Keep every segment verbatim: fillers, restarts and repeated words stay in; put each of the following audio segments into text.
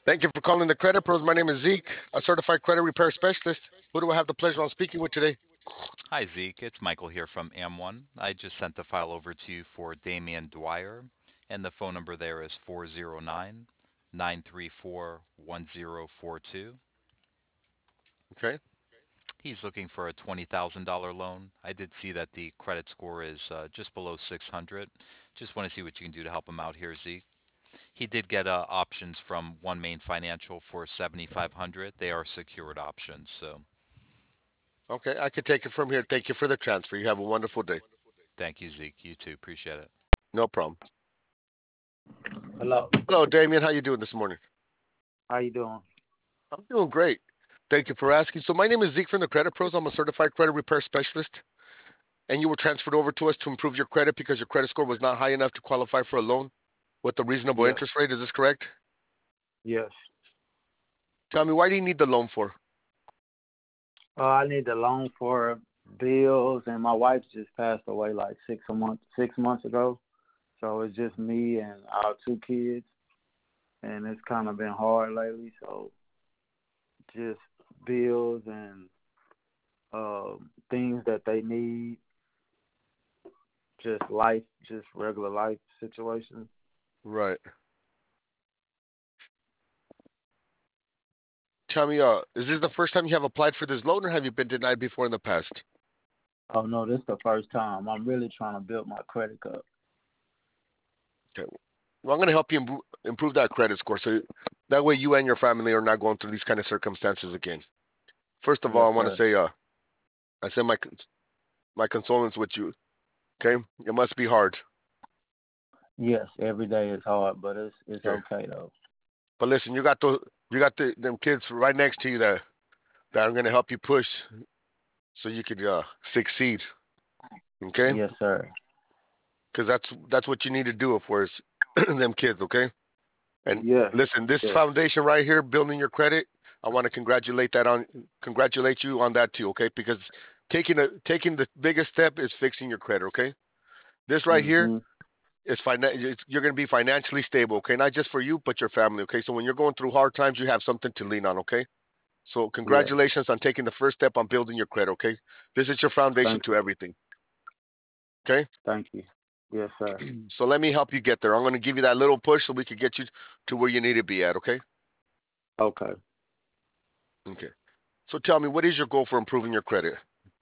Thank you for calling the Credit Pros. My name is Zeke, a certified credit repair specialist. Who do I have the pleasure on speaking with today? Hi, Zeke. It's Michael here from Am One. I just sent the file over to you for Damian Dwyer, and the phone number there is four zero nine, nine three four, one zero four two. Okay. He's looking for a twenty thousand dollars loan. I did see that the credit score is uh, just below six hundred. Just want to see what you can do to help him out here, Zeke. He did get uh, options from One Main Financial for seventy-five hundred. They are secured options, so Okay. I could take it from here. Thank you for the transfer. You have a wonderful day. thank you, Zeke. You too. Appreciate it. No problem. Hello. Hello, Damien. How you doing this morning? How you doing? I'm doing great. Thank you for asking. So my name is Zeke from the Credit Pros. I'm a certified credit repair specialist, and you were transferred over to us to improve your credit because your credit score was not high enough to qualify for a loan with a reasonable Yes. interest rate. Is this correct? Yes. Tell me, why do you need the loan for? Uh, I need a loan for bills, and my wife just passed away like six a month, six months ago. So it's just me and our two kids, and it's kind of been hard lately. So just bills and um, things that they need, just life, just regular life situations. Right. Tell me, uh, is this the first time you have applied for this loan, or have you been denied before in the past? Oh no, this is the first time. I'm really trying to build my credit up. Okay. Well, I'm going to help you improve, improve that credit score, so that way you and your family are not going through these kind of circumstances again. First of Yes, all, I want to sir. say, uh, I send my my condolences with you. Okay, it must be hard. Yes, every day is hard, but it's it's Okay, okay though. but listen, you got the you got the them kids right next to you that that are going to help you push so you could uh, succeed. Okay, Yes, sir. because that's that's what you need to do for us, them kids. Okay. And Yes, listen, this yes. foundation right here, building your credit, I want to congratulate that on congratulate you on that too, okay? Because taking a taking the biggest step is fixing your credit, okay? This right here Mhm. is finan- you're going to be financially stable, okay? Not just for you, but your family, okay? So when you're going through hard times, you have something to lean on, okay? So Yes. congratulations on taking the first step on building your credit, okay? This is your foundation Thank to you. everything, okay? Thank you. Yes, sir. So let me help you get there. I'm going to give you that little push so we can get you to where you need to be at, okay? Okay. Okay. So tell me, what is your goal for improving your credit?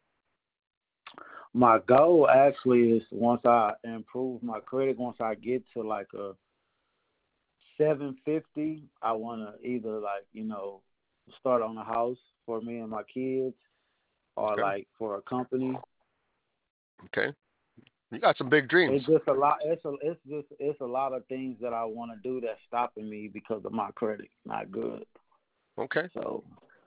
My goal actually is once I improve my credit, once I get to like a seven fifty, I want to either like, you know, start on a house for me and my kids or Okay. like for a company. Okay. You got some big It's dreams. just a lot. It's a, it's just, it's a lot of things that I want to do that's stopping me because of my credit not good. Okay. So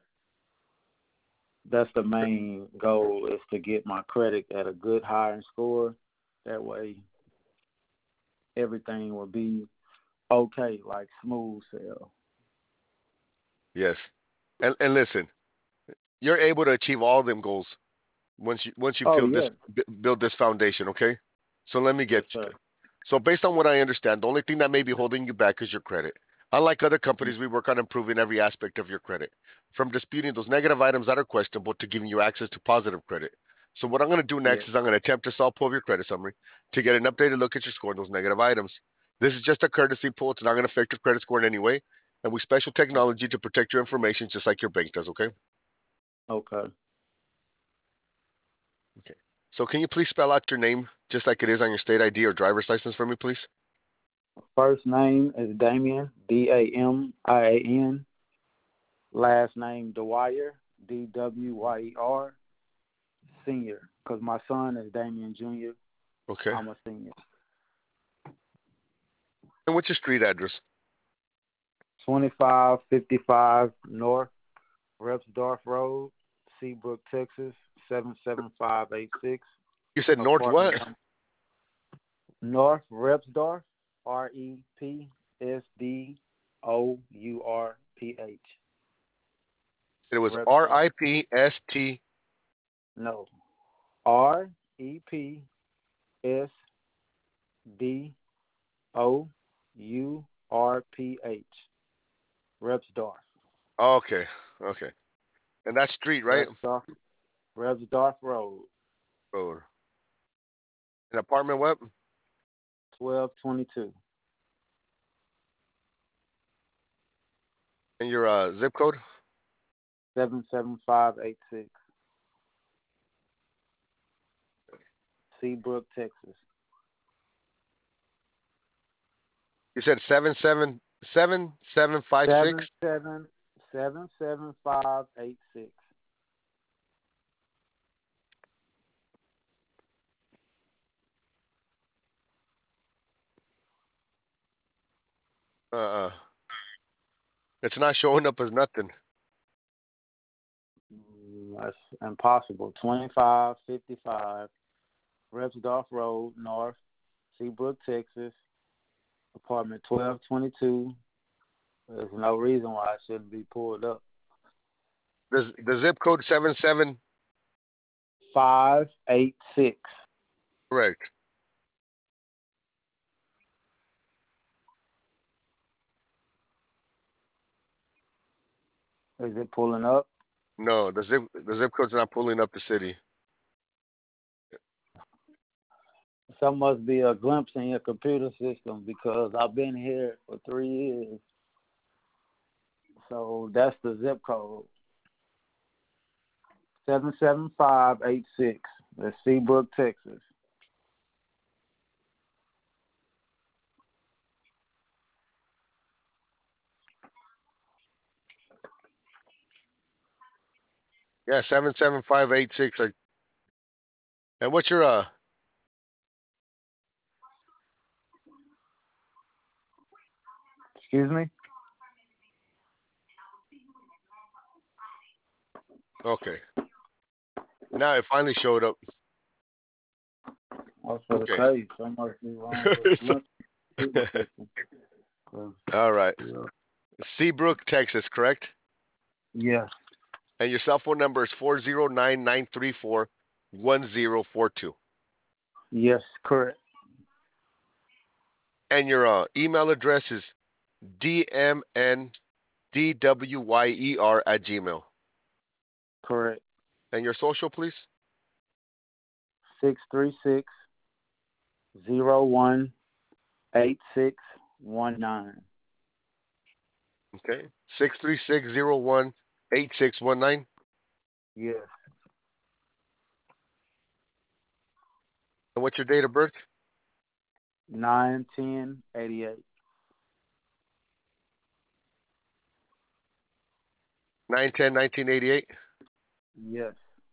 that's the main goal is to get my credit at a good higher score. That way everything will be okay, like smooth sail. Yes. And and listen, you're able to achieve all them goals once you once you Oh build this yes, b- build this foundation, okay? So let me yes get sir. so based on what I understand, the only thing that may be holding you back is your credit. Unlike other companies, we work on improving every aspect of your credit, from disputing those negative items that are questionable to giving you access to positive credit. So what I'm going to do Yes. next is I'm going to attempt to solve pull of your credit summary to get an updated look at your score and those negative items. This is just a courtesy pull. It's not going to affect your credit score in any way. And we special technology to protect your information just like your bank does, okay? Okay. Okay. So can you please spell out your name just like it is on your state I D or driver's license for me, please? First name is Damien, D A M I A N. Last name Dwyer, D W Y E R, senior. Because my son is Damien Junior Okay. I'm a senior. And what's your street address? twenty-five fifty-five North Repsdorf Road, Seabrook, Texas, seven seven five eight six. You said North Apartment what? number North Repsdorf, R E P S D O U R P H. It was R Repsdorf. I P S T. No. R E P S D O U R P H. Rebsdorf. Okay, okay. And that's street, right? Rebsdorf. Rebsdorf Road. Road. An apartment what? Twelve twenty two. And your uh, zip code? Seven seven five eight six. Seabrook, Texas. You said seven seven seven seven five Seven six. seven seven seven five eight six. Uh, uh, it's not showing up as nothing. Mm, That's impossible. Twenty five fifty five. Rebsdorf Road, North, Seabrook, Texas. Apartment twelve twenty two. There's no reason why it shouldn't be pulled up. The the zip code seven seven. Five eight six. Correct. Is it pulling up? No, the zip the zip code's not pulling up the city. Some must be a glimpse in your computer system because I've been here for three years. So that's the zip code. Seven seven five eight six. That's Seabrook, Texas. Yeah, seven seven five eight six. Like, and what's your uh? Excuse me? Okay. Now it finally showed up. I was going to Okay. say, something must be wrong with So- the computer system. 'Cause, All right. yeah. Seabrook, Texas, correct? Yes, And your cell phone number is four zero nine nine three four one zero four two. yes, correct. And your uh, email address is dmndwyer at gmail. Correct. And your social, please? Six three six zero one eight six one nine. Okay. six three six zero one eight six one nine. Yes. And what's your date of birth? Nine ten eighty eight. nine ten nineteen eighty-eight. Yes.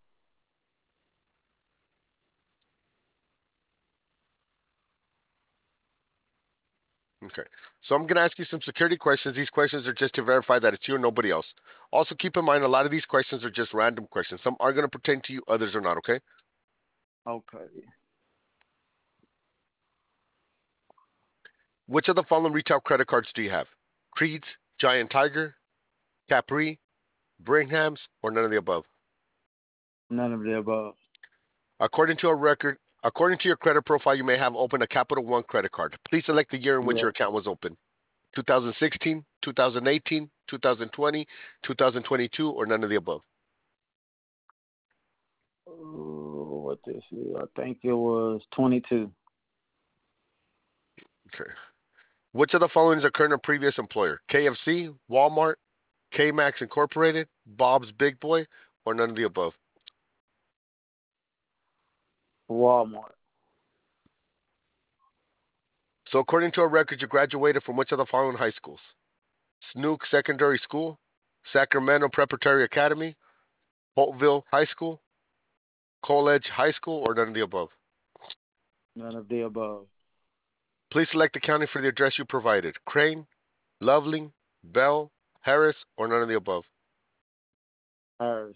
Okay. So I'm going to ask you some security questions. These questions are just to verify that it's you and nobody else. Also, keep in mind, a lot of these questions are just random questions. Some are going to pertain to you, others are not, okay? Okay. Which of the following retail credit cards do you have? Creed's, Giant Tiger, Capri, Bringham's, or none of the above? None of the above. According to a record, according to your credit profile, you may have opened a Capital One credit card. Please select the year in which Yeah. your account was opened. two thousand sixteen, two thousand eighteen, two thousand twenty, two thousand twenty-two, or none of the above? Oh, what this is? I think it was twenty-two. Okay. Which of the following is a current or previous employer? K F C, Walmart, K-Max Incorporated, Bob's Big Boy, or none of the above? Walmart. So according to our records, you graduated from which of the following high schools? Snook Secondary School, Sacramento Preparatory Academy, Holtville High School, College High School, or none of the above? None of the above. Please select the county for the address you provided. Crane, Loveling, Bell, Harris, or none of the above? Harris.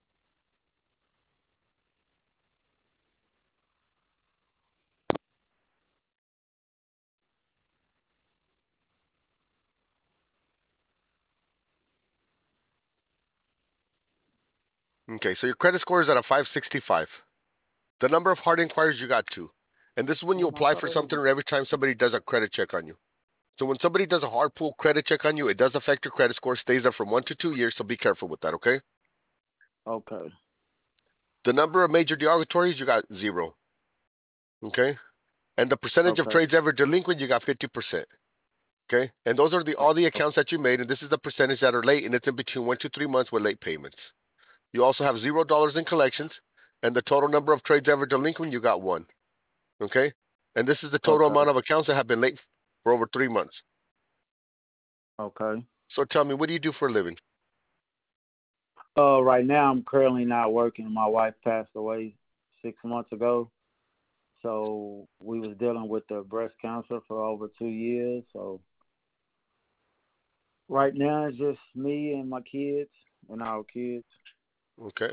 Okay, so your credit score is at a five sixty-five. The number of hard inquiries you got two. And this is when you Oh, my apply for God. something or every time somebody does a credit check on you. So when somebody does a hard pull credit check on you, it does affect your credit score, stays there from one to two years, so be careful with that, okay? Okay. The number of major derogatories, you got zero, okay? And the percentage of Okay. trades ever delinquent, you got fifty percent, okay? And those are the all the accounts that you made, and this is the percentage that are late, and it's in between one to three months with late payments. You also have zero dollars in collections, and the total number of trades ever delinquent, you got one, okay? And this is the total Okay. amount of accounts that have been late for over three months. Okay. So tell me, what do you do for a living? Uh, right now I'm currently not working. My wife passed away six months ago, so we was dealing with the breast cancer for over two years. So right now it's just me and my kids and our kids. Okay.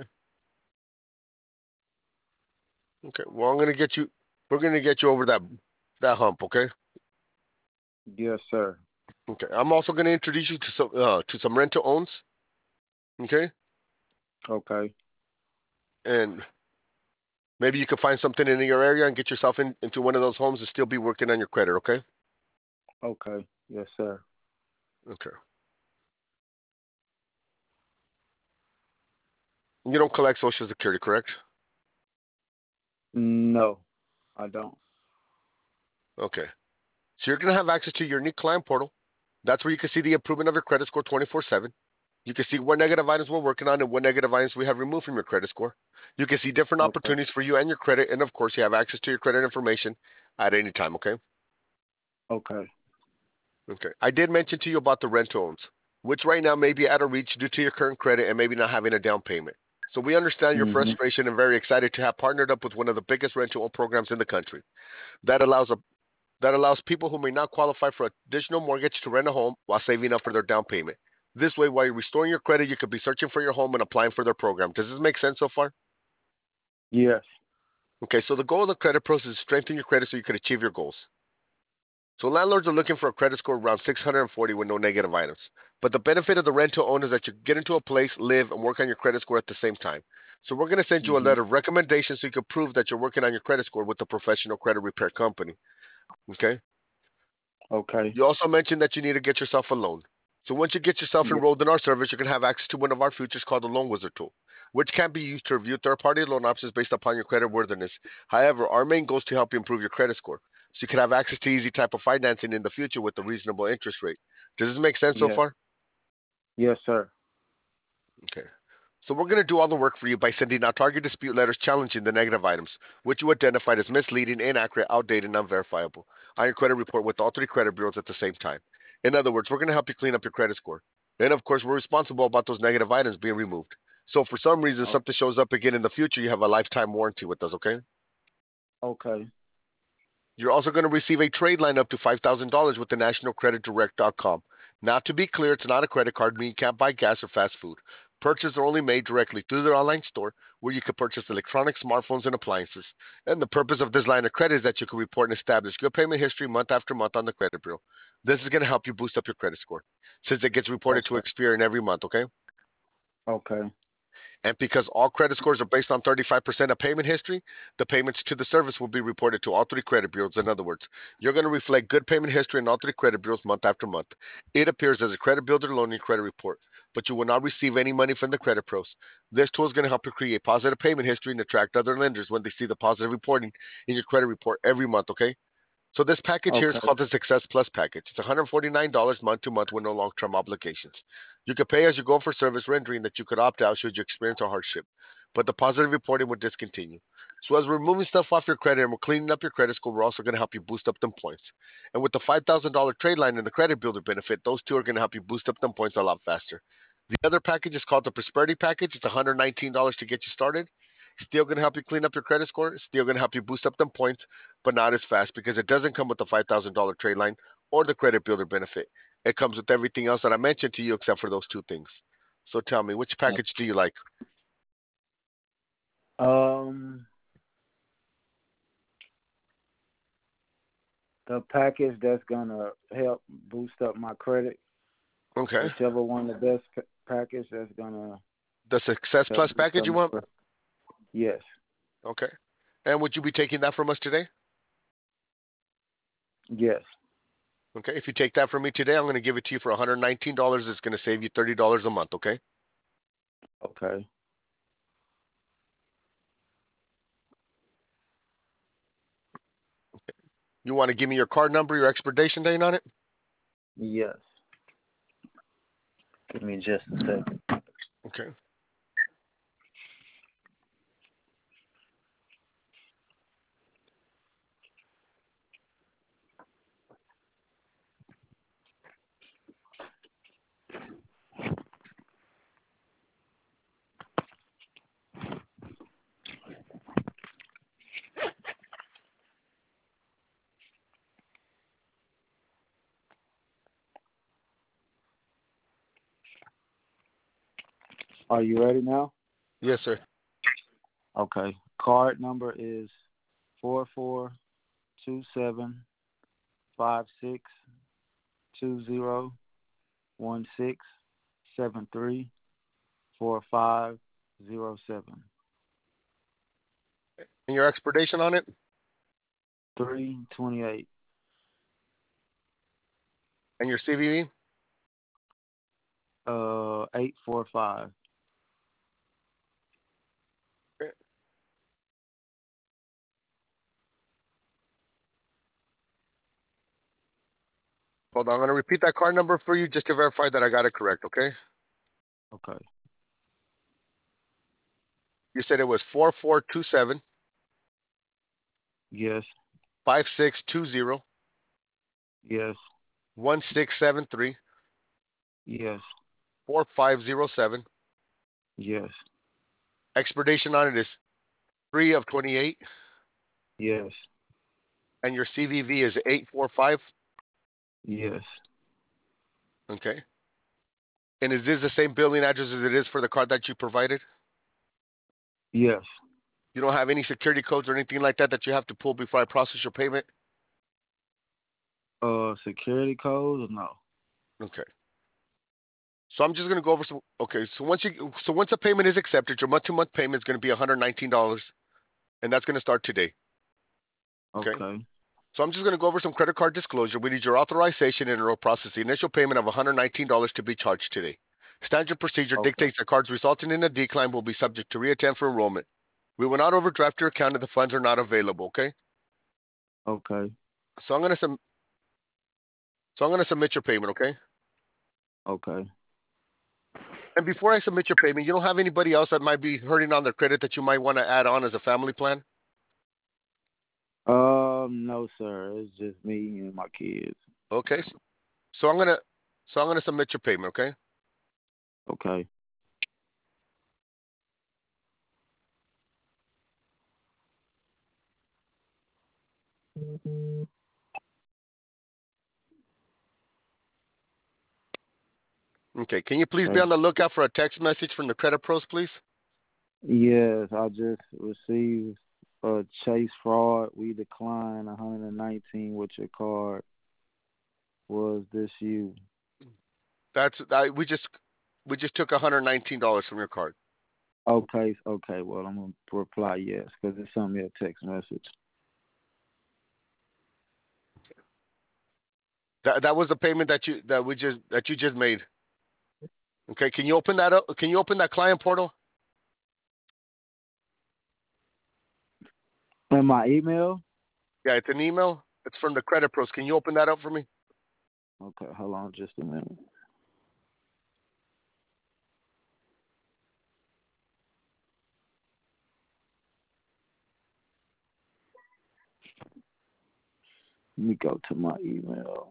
Okay. Well, I'm gonna get you. We're gonna get you over that that hump. Okay. Yes, sir. Okay. I'm also gonna introduce you to some uh, to some rent to owns. Okay. Okay. And maybe you can find something in your area and get yourself in, into one of those homes and still be working on your credit. Okay. Okay. Yes, sir. Okay. You don't collect Social Security, correct? No, I don't. Okay. So you're gonna have access to your unique client portal. That's where you can see the improvement of your credit score twenty-four seven. You can see what negative items we're working on and what negative items we have removed from your credit score. You can see different Okay. opportunities for you and your credit, and of course, you have access to your credit information at any time. Okay. Okay. Okay. I did mention to you about the rent to owns, which right now may be out of reach due to your current credit and maybe not having a down payment. So we understand your Mhm. frustration and very excited to have partnered up with one of the biggest rent to own programs in the country. That allows a that allows people who may not qualify for additional mortgage to rent a home while saving up for their down payment. This way, while you're restoring your credit, you could be searching for your home and applying for their program. Does this make sense so far? Yes. Okay, so the goal of the credit process is to strengthen your credit so you can achieve your goals. So landlords are looking for a credit score around six hundred forty with no negative items. But the benefit of the rent to own is that you get into a place, live, and work on your credit score at the same time. So we're going to send you a Mhm. letter of recommendation so you can prove that you're working on your credit score with a professional credit repair company. Okay? Okay. You also mentioned that you need to get yourself a loan. So once you get yourself Yeah. enrolled in our service, you can have access to one of our features called the Loan Wizard tool, which can be used to review third-party loan options based upon your credit worthiness. However, our main goal is to help you improve your credit score, so you can have access to easy type of financing in the future with a reasonable interest rate. Does this make sense so Yes. far? Yes, sir. Okay. So we're going to do all the work for you by sending out target dispute letters challenging the negative items, which you identified as misleading, inaccurate, outdated, and unverifiable, on your credit report with all three credit bureaus at the same time. In other words, we're going to help you clean up your credit score. And of course, we're responsible about those negative items being removed. So if for some reason O- something shows up again in the future, you have a lifetime warranty with us, okay? Okay. You're also going to receive a trade line up to five thousand dollars with the national credit direct dot com. Now, to be clear, it's not a credit card, meaning you can't buy gas or fast food. Purchases are only made directly through their online store where you can purchase electronic smartphones and appliances. And the purpose of this line of credit is that you can report and establish good payment history month after month on the credit bureau. This is going to help you boost up your credit score since it gets reported to Okay. Experian every month, okay? Okay. And because all credit scores are based on thirty-five percent of payment history, the payments to the service will be reported to all three credit bureaus. In other words, you're going to reflect good payment history in all three credit bureaus month after month. It appears as a credit builder loan in your credit report, but you will not receive any money from the credit pros. This tool is going to help you create positive payment history and attract other lenders when they see the positive reporting in your credit report every month, okay? So this package here is Okay. called the Success Plus package. It's one hundred forty-nine dollars month to month with no long-term obligations. You can pay as you go for service rendering that you could opt out should you experience a hardship, but the positive reporting would discontinue. So as we're removing stuff off your credit and we're cleaning up your credit score, we're also going to help you boost up them points. And with the five thousand dollars trade line and the credit builder benefit, those two are going to help you boost up them points a lot faster. The other package is called the Prosperity package. It's one hundred nineteen dollars to get you started. Still going to help you clean up your credit score. Still going to help you boost up them points, but not as fast because it doesn't come with the five thousand dollars trade line or the credit builder benefit. It comes with everything else that I mentioned to you except for those two things. So tell me, which package do you like? Um, the package that's gonna help boost up my credit, Okay. whichever one the best pa- package that's gonna The Success help Plus boost up package you my want? credit. Yes. Okay. And would you be taking that from us today? Yes. Okay, if you take that from me today, I'm going to give it to you for one hundred nineteen dollars. It's going to save you thirty dollars a month, okay? Okay. You want to give me your card number, your expiration date on it? Yes. Give me just a second. Okay. Are you ready now? Yes, sir. Okay. Card number is four four two seven five six two zero one six seven three four five zero seven. And your expiration on it? Three twenty eight. And your C V V? Uh, eight four five. Okay. Hold on, I'm going to repeat that card number for you just to verify that I got it correct, okay? Okay. You said it was four four two seven Yes. five six two zero Yes. one six seven three Yes. four five zero seven. Yes. Expiration on it is three of twenty-eight. Yes. And your C V V is eight four five. Yes. Okay. And is this the same billing address as it is for the card that you provided? Yes. You don't have any security codes or anything like that that you have to pull before I process your payment? Uh, security codes? No. Okay. So I'm just going to go over some. Okay. So once you, so once a payment is accepted, your month-to-month payment is going to be one hundred nineteen dollars, and that's going to start today. Okay. Okay. So I'm just going to go over some credit card disclosure. We need your authorization and enroll process the initial payment of one hundred nineteen dollars to be charged today. Standard procedure Okay. dictates that cards resulting in a decline will be subject to reattend for enrollment. We will not overdraft your account if the funds are not available. Okay. Okay. So I'm going to sum. So I'm going to submit your payment. Okay. Okay. And before I submit your payment, you don't have anybody else that might be hurting on their credit that you might want to add on as a family plan? Um, no, sir. It's just me and my kids. Okay. So I'm gonna, so I'm gonna submit your payment. Okay. Okay. Okay. Can you please be Okay. on the lookout for a text message from the credit pros, please? Yes, I just received a Chase fraud. We declined one hundred nineteen with your card. Was this you? That's I, we just we just took one hundred nineteen dollars from your card. Okay. Okay. Well, I'm gonna reply yes because it sent me a text message. That that was the payment that you that we just that you just made. Okay. Can you open that up? Can you open that client portal? And my email? Yeah, it's an email. It's from the credit pros. Can you open that up for me? Okay, hold on just a minute. Let me go to my email.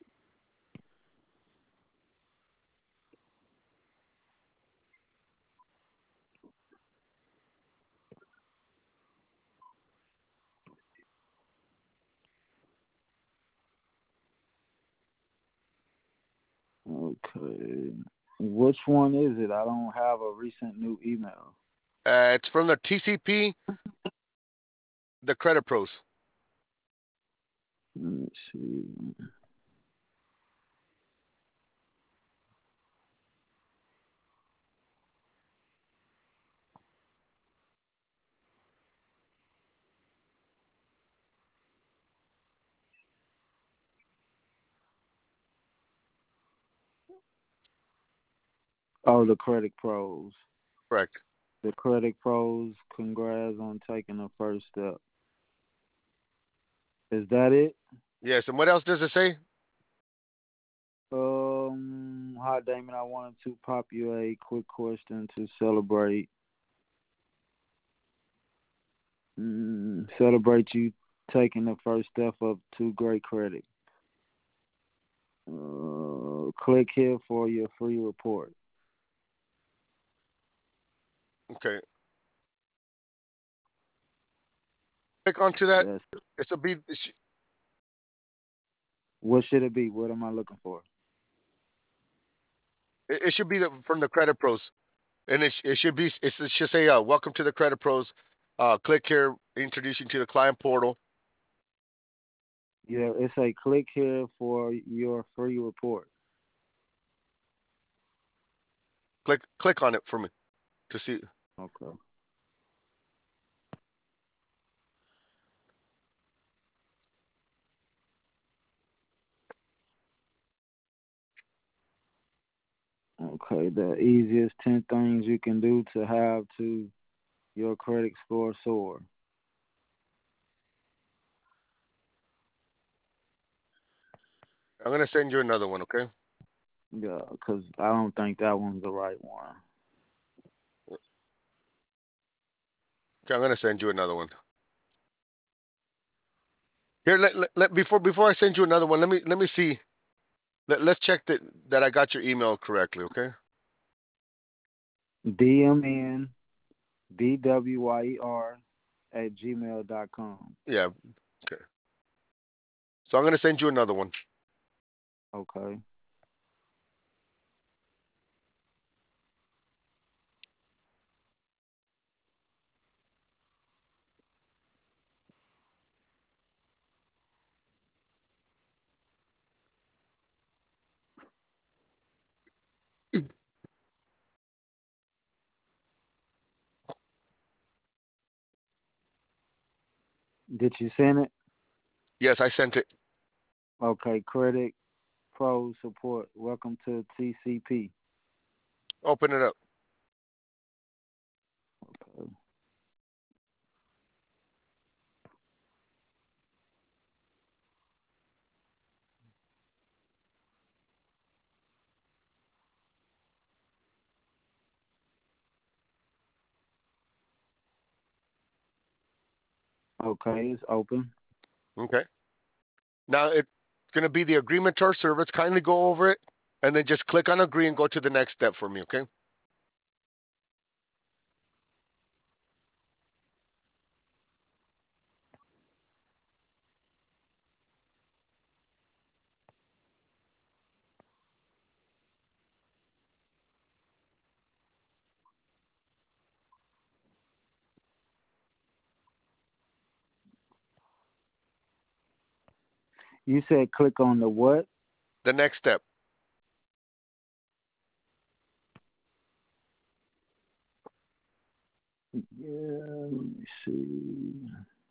Okay. Which one is it? I don't have a recent new email. Uh, it's from the T C P, the credit pros. Let me see. Oh, the Credit Pros. Correct. The Credit Pros. Congrats on taking the first step. Is that it? Yes. And what else does it say? Um, hi Damon. I wanted to pop you a quick question to celebrate. Mm, celebrate you taking the first step up to great credit. Uh, click here for your free report. Okay. Click onto that. That's It's a be. It, sh- what should it be? What am I looking for? it it should be the, from the Credit Pros, and it, sh- it should be. It's, it should say, uh, "Welcome to the Credit Pros." Uh, click here, introduce you to the client portal. Yeah, it's a click here for your free report. Click click on it for me to see. Okay. Okay, the easiest ten things you can do to have to your credit score soar. I'm gonna send you another one. Okay. Yeah, because I don't think that one's the right one. Okay. I'm gonna send you another one. Here, let, let, let before before I send you another one, let me let me see. Let, let's check that that I got your email correctly. Okay. D M N D W Y E R at gmail dot com. Yeah. Okay. So I'm gonna send you another one. Okay. Did you send it? Yes, I sent it. Okay, Credit Pro Support. Welcome to T C P. Open it up. Okay. Okay, it's open. Okay. Now it's gonna be the agreement to our service. Kindly go over it, and then just click on agree and go to the next step for me. Okay. You said click on the what? The next step. Yeah, let me see.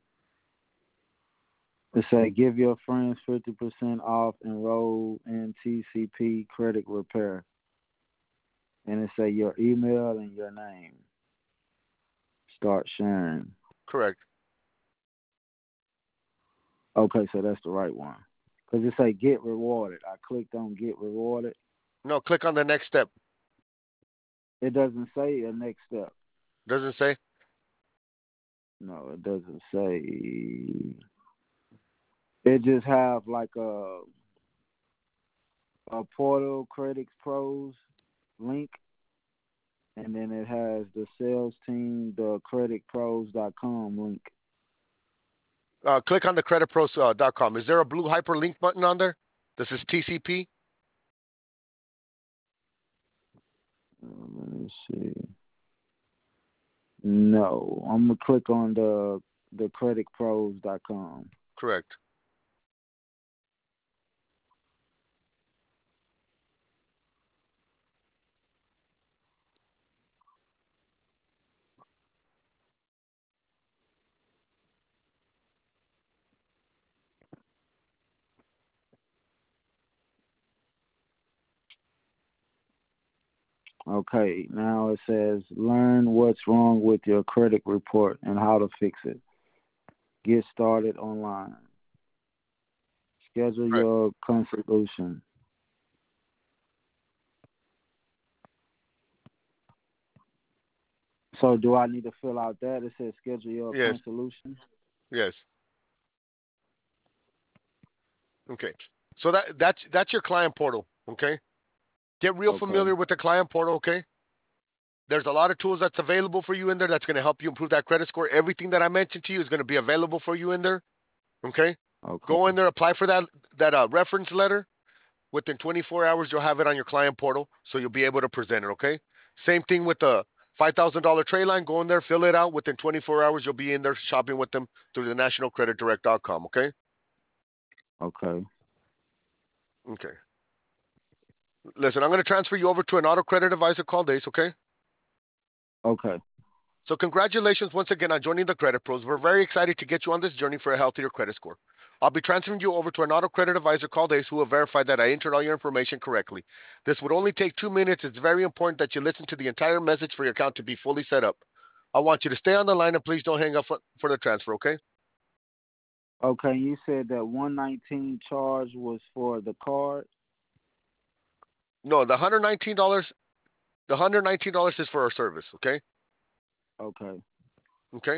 It say give your friends fifty percent off, enroll in T C P Credit Repair. And it say your email and your name. Start sharing. Correct. Okay, so that's the right one. Because it say get rewarded. I clicked on get rewarded. No, click on the next step. It doesn't say a next step. Doesn't say. No, it doesn't say. It just have like a a portal Credit Pros link, and then it has the sales team, the credit pros dot com link. Uh, click on the credit pros dot com. Is there a blue hyperlink button on there? This is T C P. Um, Let me see. No, I'm gonna click on the the credit pros dot com. Correct. Okay, now it says learn what's wrong with your credit report and how to fix it. Get started online. Schedule Right. your consultation. So do I need to fill out that? It says schedule your Yes. consultation. Yes. Okay. So that that's that's your client portal. Okay. Get real Okay. familiar with the client portal. Okay. There's a lot of tools that's available for you in there that's going to help you improve that credit score. Everything that I mentioned to you is going to be available for you in there. Okay. Okay. Go in there, apply for that that uh, reference letter. Within twenty-four hours, you'll have it on your client portal, so you'll be able to present it. Okay. Same thing with the five thousand dollar trade line. Go in there, fill it out. Within twenty-four hours, you'll be in there shopping with them through the national credit direct dot com. Okay. Okay. Okay. Listen, I'm going to transfer you over to an auto credit advisor called Ace. Okay. Okay. So congratulations once again on joining the Credit Pros. We're very excited to get you on this journey for a healthier credit score. I'll be transferring you over to an auto credit advisor called Ace who will verify that I entered all your information correctly. This would only take two minutes. It's very important that you listen to the entire message for your account to be fully set up. I want you to stay on the line and please don't hang up for, for the transfer, okay? Okay. You said that one nineteen charge was for the card. No, the one hundred nineteen dollars the one hundred nineteen dollars is for our service, okay? Okay. Okay?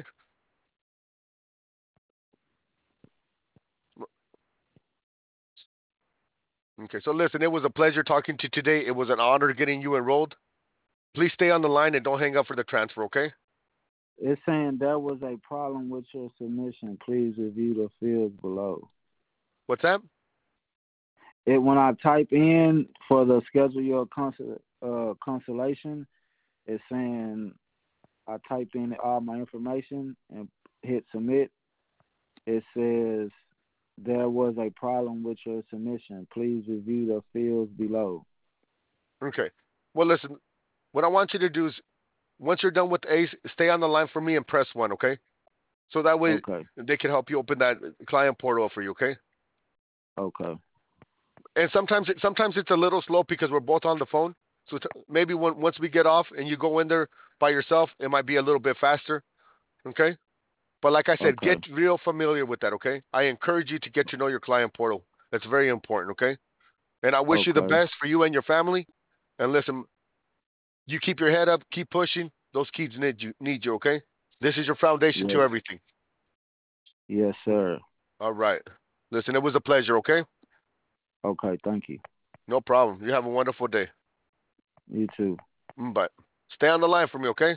Okay, so listen, it was a pleasure talking to you today. It was an honor getting you enrolled. Please stay on the line and don't hang up for the transfer, okay? It's saying there was a problem with your submission. Please review the fields below. What's that? It when I type in for the schedule your consul, uh, consultation, it's saying I type in all my information and hit submit. It says there was a problem with your submission. Please review the fields below. Okay. Well, listen, what I want you to do is once you're done with Ace, stay on the line for me and press one, okay? So that way Okay. they can help you open that client portal for you, okay? Okay. And sometimes it, sometimes it's a little slow because we're both on the phone. So t- maybe when, once we get off and you go in there by yourself, it might be a little bit faster, okay? But like I said, Okay. get real familiar with that, okay? I encourage you to get to know your client portal. That's very important, okay? And I wish you the Okay. best for you and your family. And listen, you keep your head up, keep pushing. Those kids need you, need you, okay? This is your foundation to Yes. everything. Yes, sir. All right. Listen, it was a pleasure, okay? Okay. Thank you. No problem. You have a wonderful day. You too. Mm, Bye. Stay on the line for me, okay?